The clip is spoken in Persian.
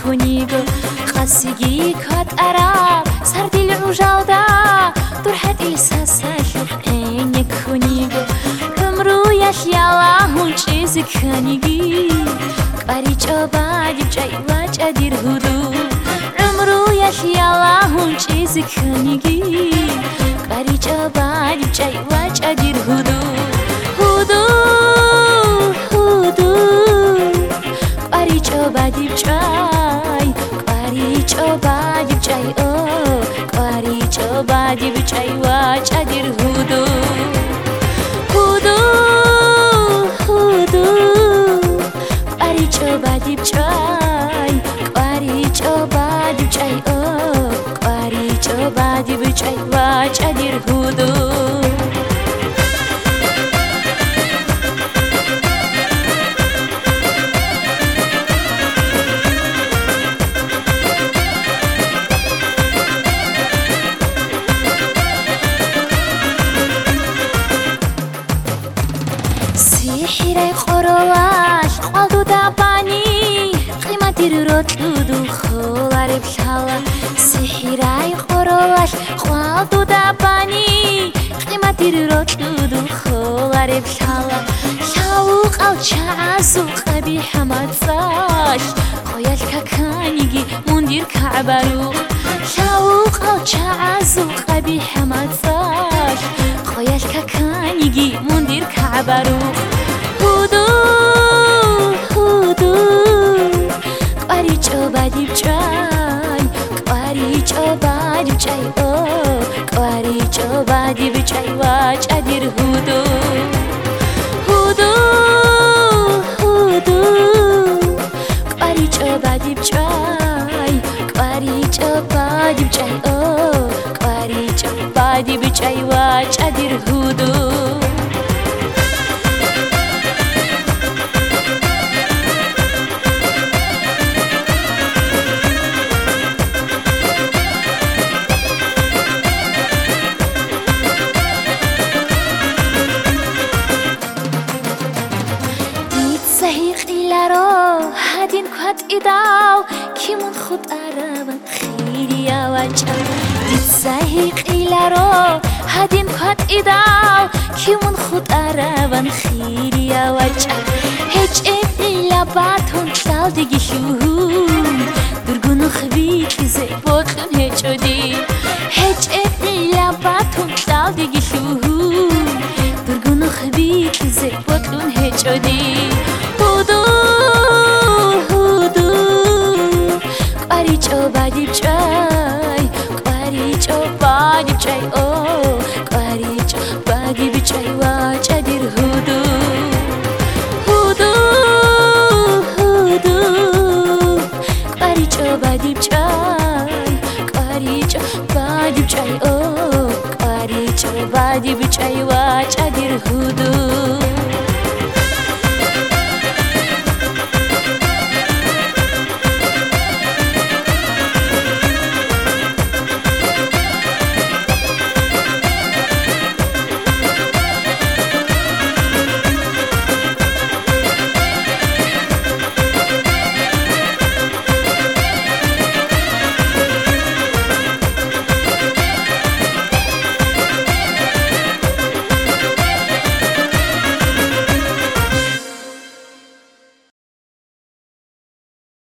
خونيگو قاسيگي كات عرب سردي العجالدا دور حد إحساسك عينك خونيگو عمرو يحيالا هون چيزك خانيگي قاري چوبادي بجاي واجادير هدو عمرو يحيالا هون چيزك خانيگي قاري چوبادي بجاي واجادير هدو هدو هدو قاري چوبادي بجاي قاري چوبادي بجاي قاري چوبادي بجاي واجادير هدو هدو هدو قاري چوبادي بجاي قاري چوبادي بجاي قاري چوبادي بجاي واجادير هدو سيحيري قرولاش قالدو داباني قيمتي رتلودو خولاري بشالا سيحيري قرولاش قالدو داباني قيمتي رتلودو خولاري بشالا شاوق او چعزو قبيح مدفاش خويا الكاكانيجي مندير كعبارو شاوق او چعزو قبيح مدفاش خويا الكاكانيجي مندير كعبارو هدو هدو قاري چوبادي بجاي قاري چوبادي بجاي قاري چوبادي بجاي واجادير هدو هدو هدو قاري چوبادي بجاي قاري چوبادي بجاي قاري چوبادي بجاي واجادير هدو صحيح إلارو هادين كوات إداو كيمون خود عربان خيري يا وجه ديت صحيح إلارو هادين كوات إداو كيمون خود عربان خيري يا وجه هج إلا باتون تلال ديگي شوهون درگونو خبيت زي بوكن هج ودي هج إلا باتون تلال ديگي شوهون درگونو خبيت زي بوكن هج ودي هدو هدو قاري چوبادي بجاي قاري چوبادي بجاي قاري چوبادي بجاي واجادير هدو هدو هدو قاري چوبادي بجاي قاري چوبادي بجاي قاري چوبادي بجاي واجادير هدو